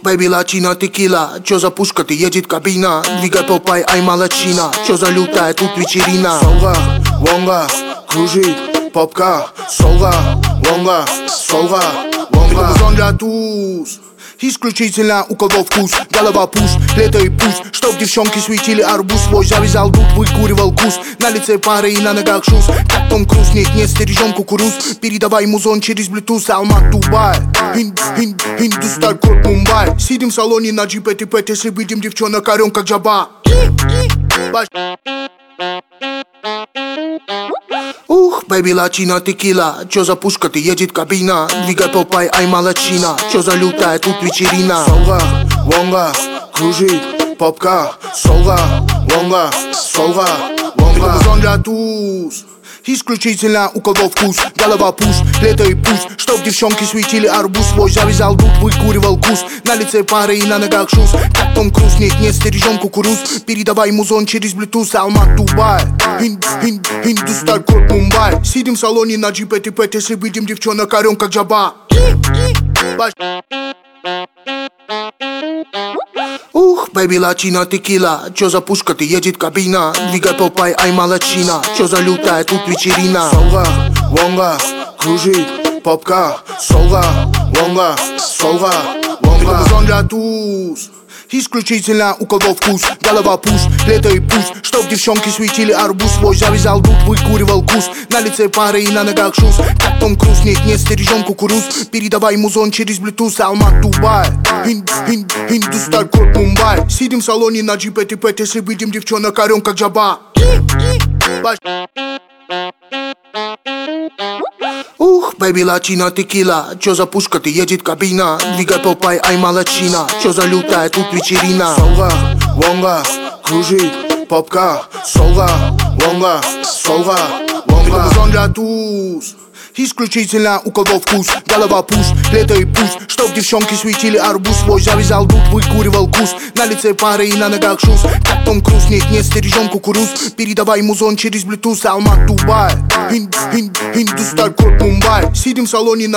Бэйби, латина, текила. Чё за пушка, ты едет кабина. Двигай попай, ай, молодчина. Чё за лютая тут вечерина. Солга, вонга, кружит попка. Солга, вонга, солга, вонга. Зон для туз. Исключительно у кого вкус. Голова пуш, лето и пусть. Чтоб девчонки светили арбуз. Свой завязал дух, выкуривал кус. На лице пары и на ногах шуз. Как Том Круз, нет, стережем кукуруз. Передавай музон через Bluetooth. Алмат, Дубай, Индусталь, код Мумбай. Сидим в салоне на джипе, типет. Если видим девчонок, орем как жаба. Бэйби, латина, текила. Чё за пушка, ты едет кабина. Двигай попай, ай, молодчина. Чё за лютая тут вечерина. Солга, вонга, кружит попка. Солга, вонга, солга, вонга. Зон для туз. Исключительно у кого вкус. Голова пуш, лето и пусть. Чтоб девчонки светили арбуз. Свой завязал дух, выкуривал кус. На лице пары и на ногах шуз. Как Том Круз, нет, стережем кукуруз. Передавай музон через Bluetooth. Алмат, Дубай, Индусталь, код Мумбай. Сидим в салоне на джипе, типет. Если видим девчонок, орем как жаба. Бэйби, латина, текила. Чё за пушка, ты едет кабина. Двигай попай, ай, молодчина. Чё за лютая тут вечерина. Солга, вонга, кружит попка. Солга, вонга, солга, вонга. Зон для туз. Исключительно у кого вкус. Голова пуш, лето и пусть. Чтоб девчонки светили арбуз. Свой завязал дух, выкуривал кус. На лице пары и на ногах шуз. Как Том Круз, нет, стережем кукуруз. Передавай музон через Bluetooth. Алмат, Дубай, Индусталь, код Мумбай. Сидим в салоне на джипе, типет. Если видим девчонок, орем как жаба. Бэйби, латина, текила. Чё за пушка, ты едет кабина. Двигай попай, ай, молодчина. Чё за лютая тут вечерина. Солга, вонга, кружит попка. Солга, вонга, солга, вонга. Зон для туз. Исключительно у кого вкус. Голова пуш, лето и пусть. Чтоб девчонки светили арбуз. Свой завязал дух, выкуривал кус. На лице пары и на ногах шуз. Как Том Круз, нет, стережем кукуруз. Передавай музон через Bluetooth. Алмат, Дубай, Индусталь, код Мумбай. Сидим в салоне на